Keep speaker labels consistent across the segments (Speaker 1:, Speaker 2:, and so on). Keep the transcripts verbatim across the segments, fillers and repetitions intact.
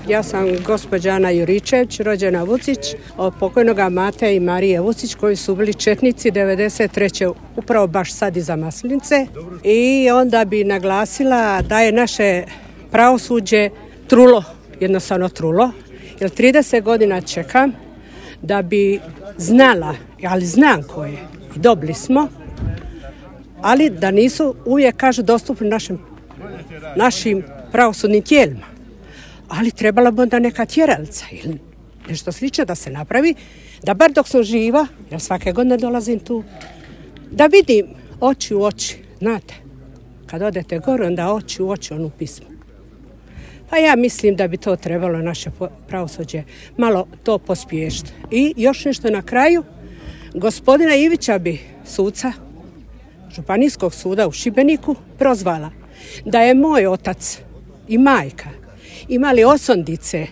Speaker 1: Ja sam gospođa Ana Juričević, rođena Vucić, od pokojnoga Mate i Marije Vucić, koji su bili četnici devedeset treće upravo baš sad iza Maslinice. I onda bi naglasila da je naše pravosuđe trulo, jednostavno trulo, jer trideset godina čekam da bi znala, ali znam ko je, i dobili smo, ali da nisu uvijek, kažu, dostupni našim, našim pravosudnim tijelima. Ali trebala bi onda neka tjeralica ili nešto slično da se napravi, da bar dok sam živa, jer svake godine dolazim tu, da vidim oči u oči, znate, kad odete gore, onda oči u oči onu pismu. Pa ja mislim da bi to trebalo naše pravosuđe malo to pospješiti. I još nešto na kraju, gospodina Ivića bi, suca Županijskog suda u Šibeniku, prozvala da je moj otac i majka imali osondice,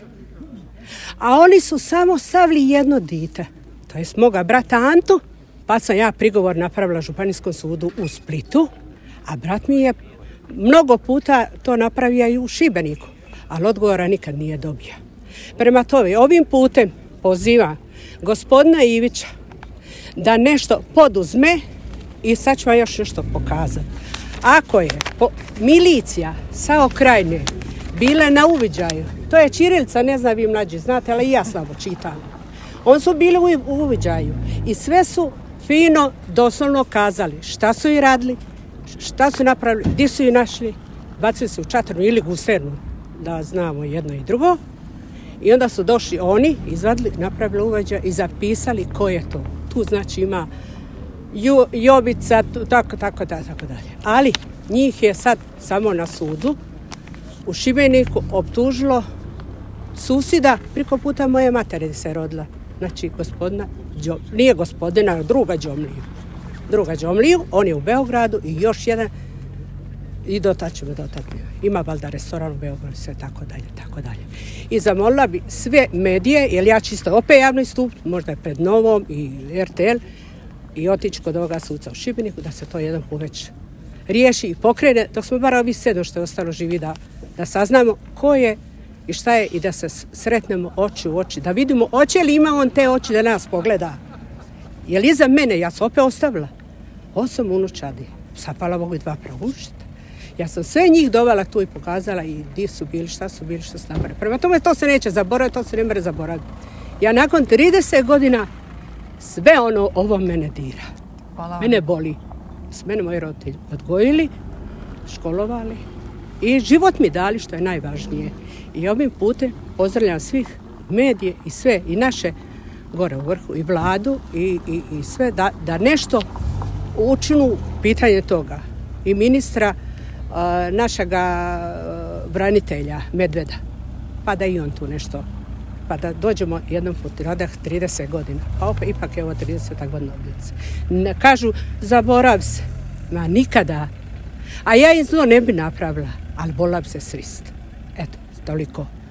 Speaker 1: a oni su samo stavili jedno dite, to je moga brata Antu, pa sam ja prigovor napravila Županijskom sudu u Splitu, a brat mi je mnogo puta to napravio i u Šibeniku, ali odgovora nikad nije dobio. Prema tome, ovim putem pozivam gospodina Ivića da nešto poduzme i sad ću vam još nešto pokazati. Ako je po, milicija sa Okrajine bile na uviđaju, to je ćirilica, ne znam vi mlađi, znate, ali i ja slabo čitam. Oni su bili u, u uviđaju i sve su fino, doslovno kazali šta su i radili, šta su napravili, gdje su i našli, bacili su u čatrnu ili gusternu, da znamo jedno i drugo. I onda su došli oni, izvadili, napravili uviđaj i zapisali ko je to. Tu znači ima ju, Jobica, tu, tako, tako, tako, tako dalje. Ali njih je sad samo na sudu u Šibeniku optužilo susjeda priko puta moje matere se rodila. Znači gospodina, nije gospodina, druga Đomliju. Druga Đomliju, on je u Beogradu i još jedan, i dotačemo dotaknemo. Ima valjda restoran u Beogradu, sve tako dalje, tako dalje. I zamolila bi sve medije, jer ja čisto opet javni stup, možda je pred Novom i R T L, i otići kod ovoga suca u Šibeniku, da se to jedan put već riješi i pokrene, dok smo bar ovi sedam što je ostalo živi, da, da saznamo ko je i šta je i da se sretnemo oči u oči, da vidimo hoće li ima on te oči da nas pogleda. Jer iza mene, ja sam opet ostavila, osam unučadi, sapala mogu i dva pravušita. Ja sam sve njih dovela tu i pokazala i gdje su bili, šta su bili, šta su napravili. Prema tome to se neće zaboraviti, to se ne može zaboraviti. Ja nakon trideset godina sve ono ovo mene dira. Hvala vam. Mene boli. S mene moji roditelji odgojili, školovali i život mi dali, što je najvažnije. I ovim putem pozdravljam svih medije i sve, i naše gore u vrhu, i vladu, i, i, i sve, da, da nešto učinu pitanje toga. I ministra uh, našega uh, branitelja Medveda, pa da i on tu nešto, pa da dođemo jednom put, radah trideset godina, pa opet ipak je ovo trideset godina obljice. Kažu, zaborav se, ma nikada, a ja im zlo ne bi napravila, ali volila bi se srist. Eto, toliko.